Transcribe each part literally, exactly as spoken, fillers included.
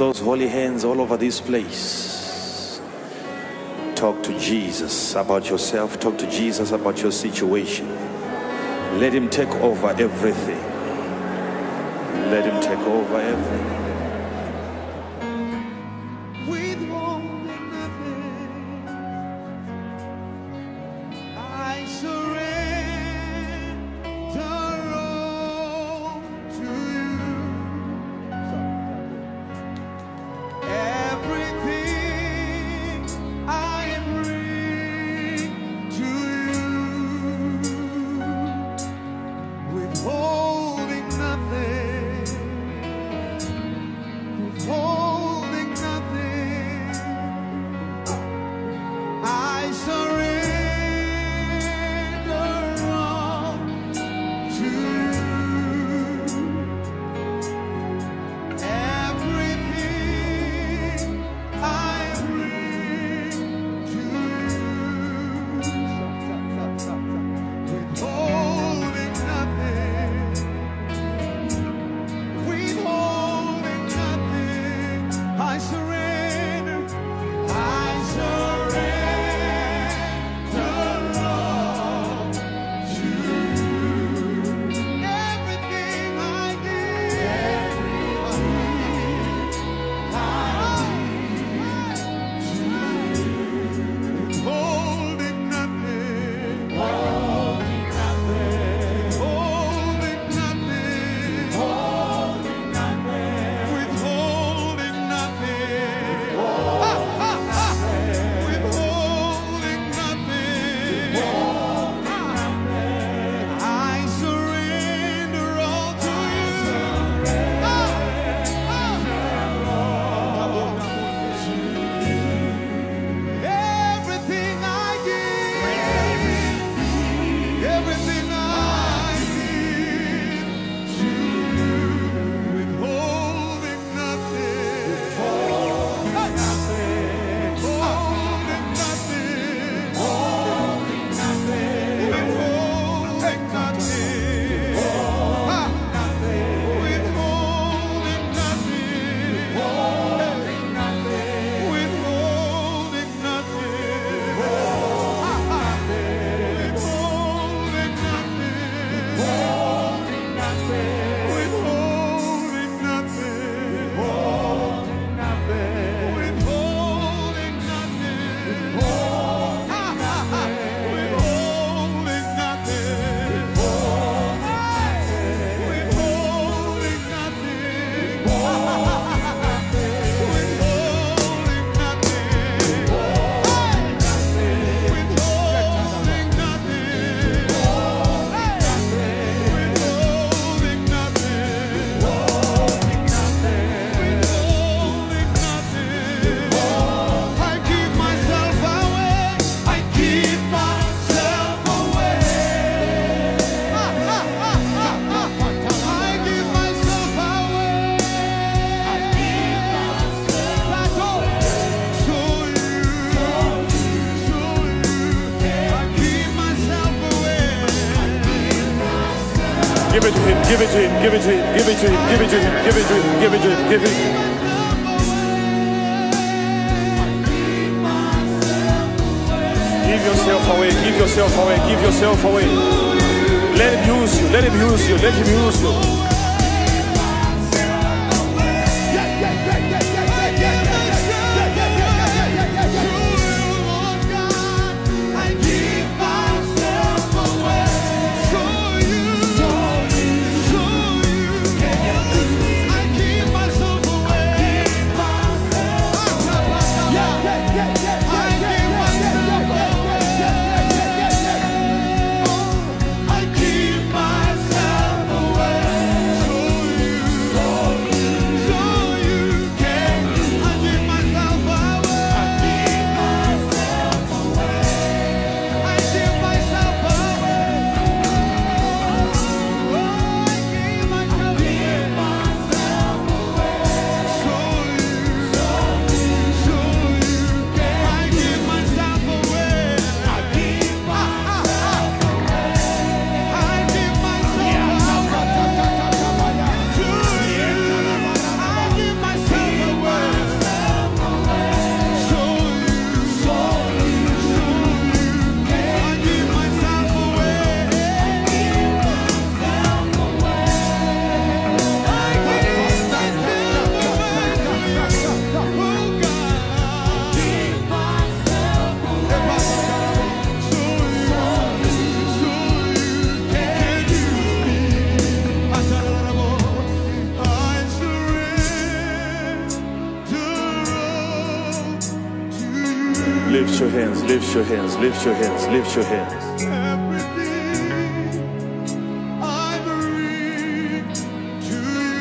those holy hands all over this place. Talk to Jesus about yourself. Talk to Jesus about your situation. Let him take over everything. Let him take over everything. Give it to him, give it to him, give it to him, give it to him, give it to him, give it to him, give it to him, give it. Give yourself away, give yourself away, give yourself away. Let him use you, let him use you, let him use you. I keep myself away. Lift your hands, lift your hands, lift your hands, lift your hands. Everything I bring to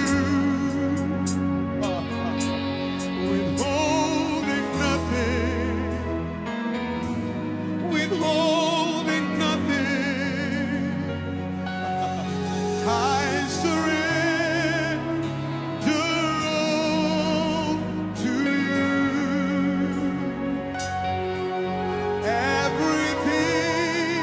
you, withholding nothing, withholding nothing. I surrender all to you. Everything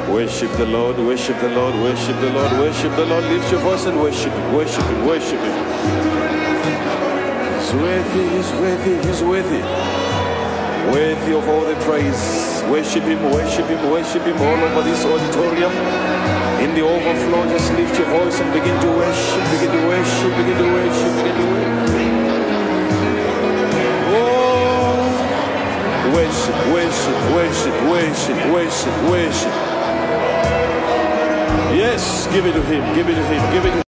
Worship the Lord, worship the Lord, worship the Lord, worship the Lord. Lift your voice and worship Him, worship Him, worship Him. He's worthy, He's worthy, He's worthy. Worthy of all the praise. Worship Him, worship Him, worship Him all over this auditorium. In the overflow, just lift your voice and begin to worship, begin to worship, begin to worship, begin to worship. Oh, worship, worship, worship, worship, worship, worship. Yes, give it to Him, give it to Him, give it to Him.